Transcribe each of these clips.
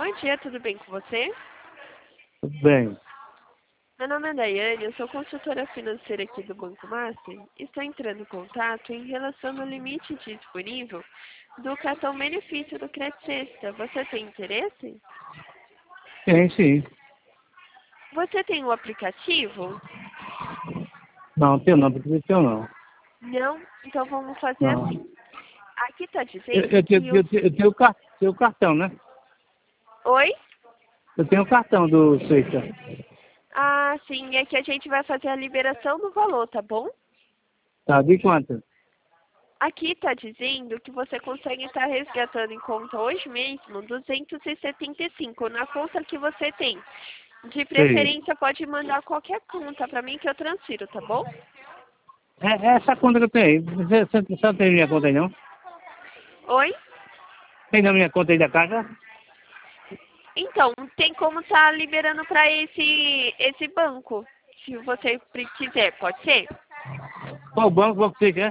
bom dia, tudo bem com você? Tudo bem. Meu nome é Daiane, eu sou consultora financeira aqui do Banco Master. Estou entrando em contato em relação ao limite disponível do cartão benefício do Crédito Sexta. Você tem interesse? Tem sim. Você tem o aplicativo? Não, tenho não, porque tenho não. Não? Então vamos fazer Não. assim. Aqui está Eu, dizendo eu, que tenho- eu, tenho- eu tenho o cartão, né? Oi? Eu tenho o cartão do Sexta. Ah, sim, é que a gente vai fazer a liberação do valor, tá bom? Tá, de quanto? Aqui está dizendo que você consegue estar resgatando em conta hoje mesmo 275 na conta que você tem. De Sei. preferência pode mandar qualquer conta para mim que eu transfiro, tá bom? É essa conta que eu tenho. Você não tem minha conta aí, não? Oi? Tem na minha conta aí da casa? Então, tem como estar liberando para esse banco, se você quiser, pode ser? Qual banco você quer?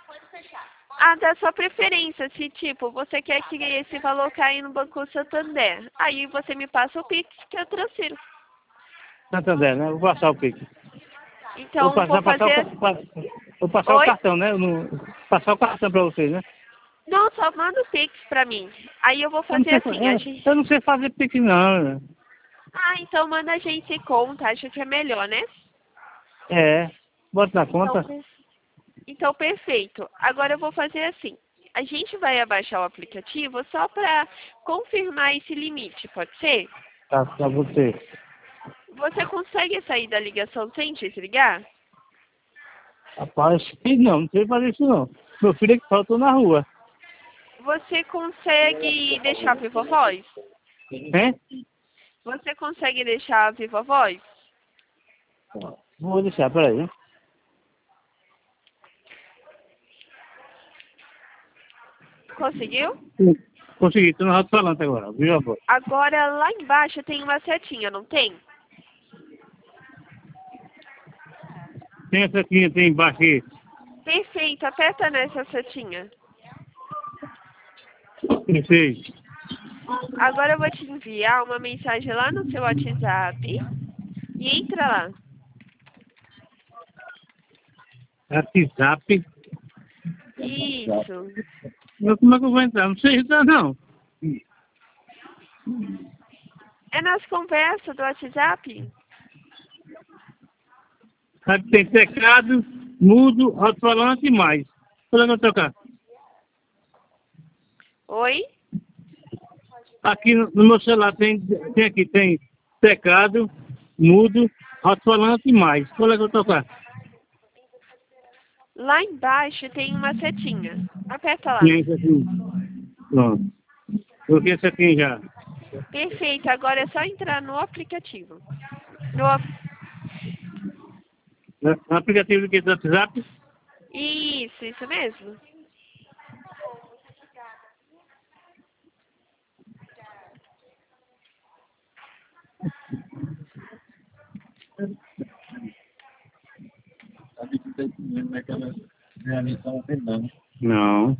Ah, da sua preferência, se tipo, você quer que esse valor caia no Banco Santander, aí você me passa o Pix que eu transfiro. Santander, né? Vou passar o Pix. Então, vou fazer... Vou passar o Oi? cartão, né? Passar o cartão pra vocês, né? Não, só manda o Pix pra mim. Aí eu vou Eu não fazer sei, assim, a gente... eu não sei fazer Pix, não. Ah, então manda a gente conta, acho que é melhor, né? É. Bota na Então, conta. então perfeito. Agora eu vou fazer assim. A gente vai abaixar o aplicativo só para confirmar esse limite, pode ser? Tá, pra você. Você consegue sair da ligação sem desligar? Rapaz, não sei fazer isso não. Meu filho é que faltou na rua. Você consegue deixar a viva voz? Hein? Você consegue deixar a viva voz? Vou deixar, peraí. Hein? Conseguiu? Consegui, tô no alto-falante agora. Viu, avó? Agora lá embaixo tem uma setinha, não tem? Tem essa aqui, tem embaixo aí. Perfeito, aperta nessa setinha. Perfeito. Agora eu vou te enviar uma mensagem lá no seu WhatsApp e entra lá. WhatsApp. Isso. Mas como é que eu vou entrar? Não sei entrar, não. É nas conversas do WhatsApp? Aqui tem teclado, mudo, alto-falante e mais. Qual é que eu tocar? Oi? Aqui no meu celular tem teclado, mudo, alto-falante e mais. Qual é que eu tocar? Lá embaixo tem uma setinha. Aperta lá. Tem esse aqui. Pronto. Coloquei esse aqui já. Perfeito, agora é só entrar no aplicativo. No, ap- No aplicativo do WhatsApp. isso mesmo. Não.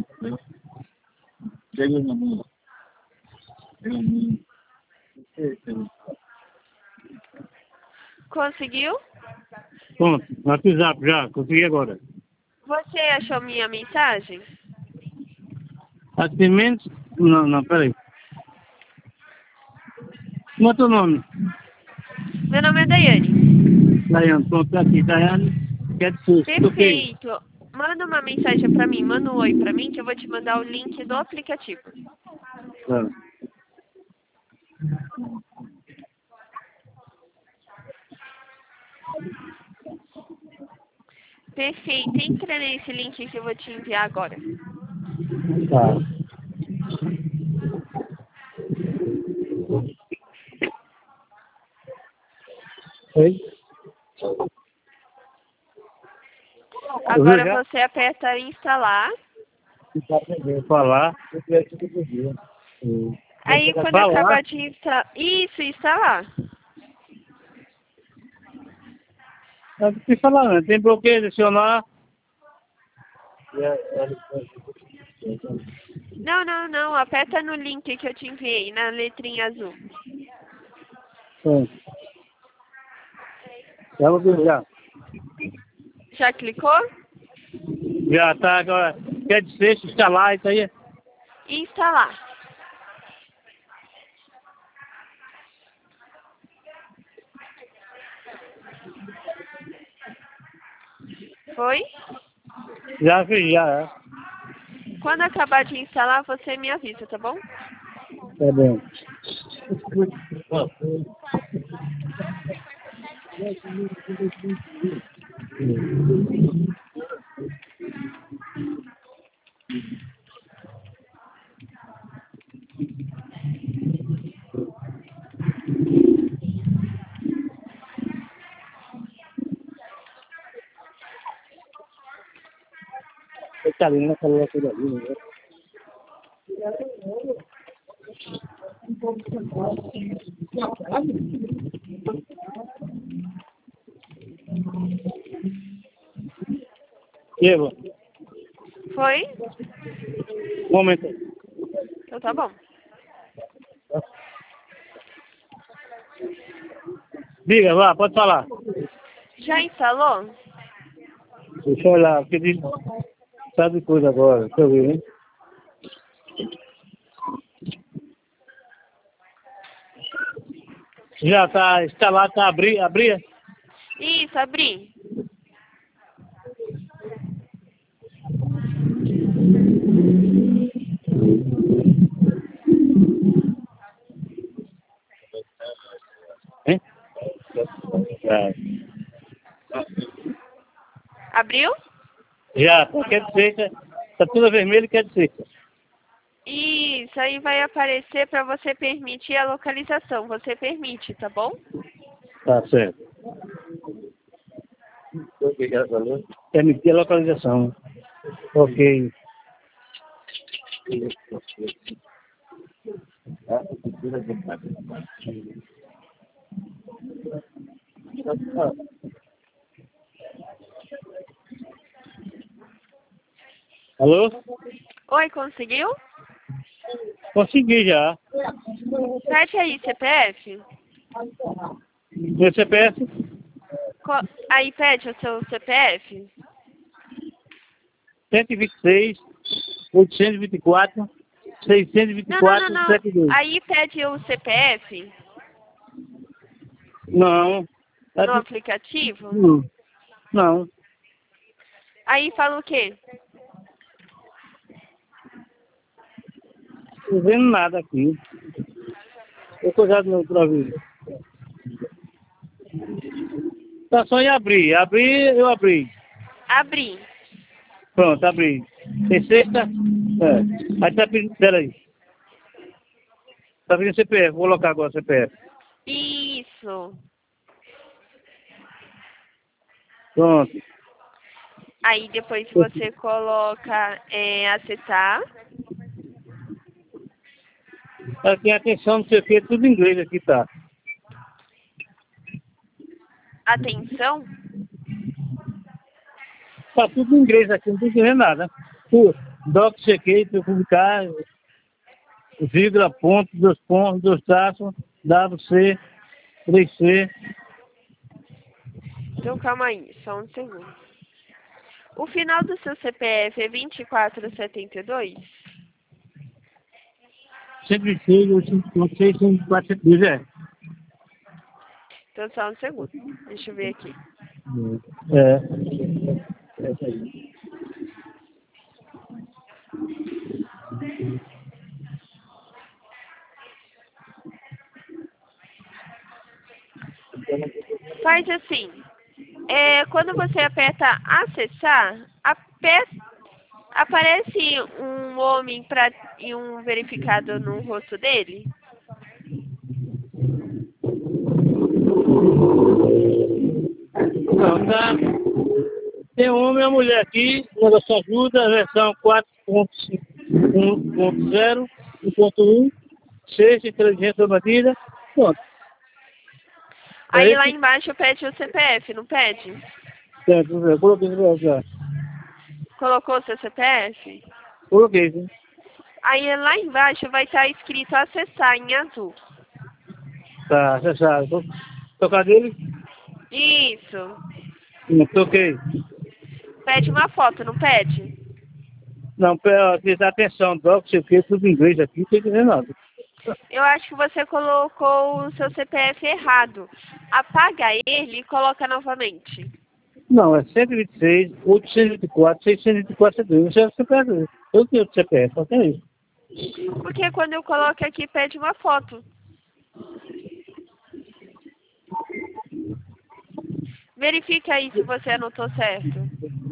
Conseguiu? Pronto, no WhatsApp já, consegui agora. Você achou minha mensagem? Atendimento? Não, peraí. Como é teu nome? Meu nome é Daiane. Daiane, pronto, tá aqui, Daiane. Quer dizer, toquei. Perfeito. Manda uma mensagem pra mim, manda um oi pra mim que eu vou te mandar o link do aplicativo. Tá. Perfeito. Entra nesse link que eu vou te enviar agora. Tá. Oi? Agora você aperta instalar. Vou falar. Aí quando acabar de instalar... Isso, instalar. Não precisa falar, não. Tem bloqueio adicionar. Não, não, não. Aperta no link que eu te enviei, na letrinha azul. Sim. Já vou ver, já. Já clicou? Já tá agora. Quer dizer, instalar isso aí. E instalar. Foi? Já fiz, já. Quando acabar de instalar, você me avisa, tá bom? Tá bem. Tá ali, né? Falou aquilo ali, né? Eva, Foi? um momento. Então tá bom. Diga, vá, pode falar. Já instalou? Deixa eu olhar, porque diz... Sabe coisa agora, deixa eu ver, hein? Já tá instalado, tá abrir? Isso, abri. Hein? Abriu? Já, quer dizer, tá tudo vermelho, quer dizer. Isso, aí vai aparecer para você permitir a localização. Você permite, tá bom? Tá certo. Permitir a localização. Ok. Alô? Oi, conseguiu? Consegui já. Pede aí, CPF. Meu CPF? Aí pede o seu CPF. 126, 824, Não, 624, não. 72. Aí pede o CPF Não. no aplicativo. Não. Aí fala o quê? Não vendo nada aqui. Eu coisado no provídeo. Tá só em abrir. Eu abri. Abrir. Pronto, abri. Tem sexta? É. Aí tá pedindo, peraí. Tá pedindo CPF, vou colocar agora o CPF. Isso. Pronto. Aí depois você coloca acessar. Aqui, atenção, não sei o que, tudo em inglês aqui, tá. Atenção. Tá tudo em inglês aqui, não tô entendendo nada. Doc, chequei, publicar, vírgula, ponto, dois pontos, dois traços, WC, 3C. Então calma aí, só um segundo. O final do seu CPF é 2472? 126, 856, 104, é. Então só um segundo. Deixa eu ver aqui. É. Essa aí. Faz assim. Quando você aperta acessar, aparece um homem e um verificado no rosto dele? Não, tá. Tem um homem e uma mulher aqui, negócio ajuda, versão 4.5.0, 1.1, 6, inteligência batida, pronto. Aí lá embaixo pede o CPF, não pede? Certo, coloquei, já. Colocou o seu CPF? Coloquei, sim. Aí lá embaixo vai estar escrito acessar em azul. Tá, acessado. Tocar dele? Isso. Não toquei. Pede uma foto, não pede? Não, prestar atenção, doc, sei o que, tudo em inglês aqui, não tem que ver nada. Eu acho que você colocou o seu CPF errado. Apaga ele e coloca novamente. Não, é 126, 824, 624, 72. Isso é o CPF. Eu tenho o CPF, só tem isso. Porque quando eu coloco aqui, pede uma foto. Verifica aí se você anotou certo.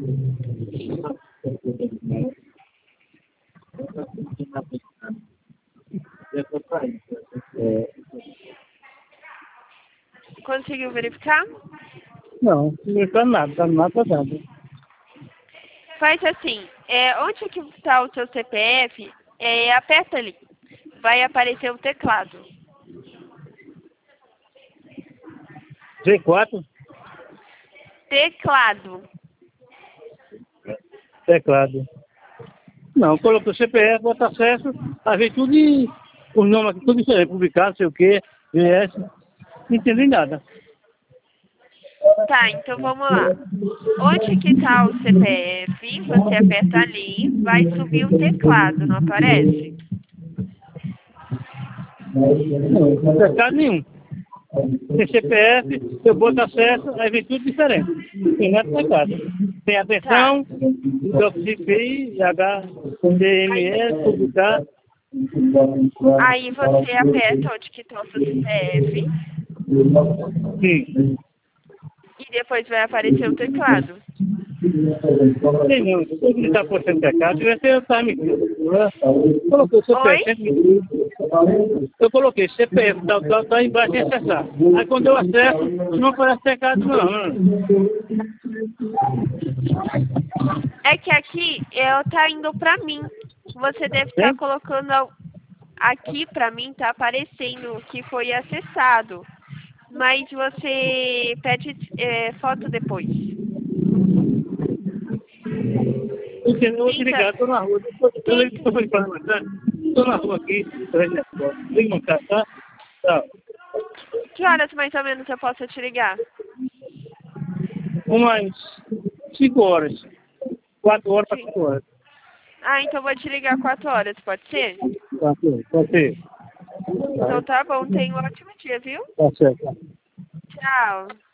Conseguiu verificar? Não, não está nada, está nada, nada. Faz assim, onde que está o seu CPF, aperta ali. Vai aparecer o teclado. G4? Teclado. Teclado. Não, colocou CPF, bota acesso, aí vem tudo e o nome aqui, tudo diferente, publicado, sei o que, VS, não entendi nada. Tá, então vamos lá. Onde que está o CPF, você aperta ali, vai subir o teclado, não aparece? Não, teclado nenhum. Tem CPF, eu boto acesso, aí vem tudo diferente. Tem nada teclado. Tem Tá. atenção, DocCPI, HDMS, publicar. Aí você aperta onde que está o seu CPF Sim. e depois vai aparecer o teclado. Tem não, se eu está postando teclado, vai ser o time. Coloquei o Oi? CPF, eu coloquei CPF, tá embaixo em acessar. Aí quando eu acesso, não aparece teclado não. É que aqui tá indo pra mim. Você deve estar Hein? colocando aqui pra mim, tá aparecendo que foi acessado. Mas você pede foto depois. Porque eu vou te Tenta, ligar, tô na rua, tô na rua aqui, tem que montar, tá? Tá. que horas mais ou menos eu posso te ligar? Umas 5 horas. 4 horas para 5 horas. Ah, então eu vou te ligar 4 horas, pode ser? Pode ser. Então tá bom, tenha um ótimo dia, viu? Tá certo. Tchau.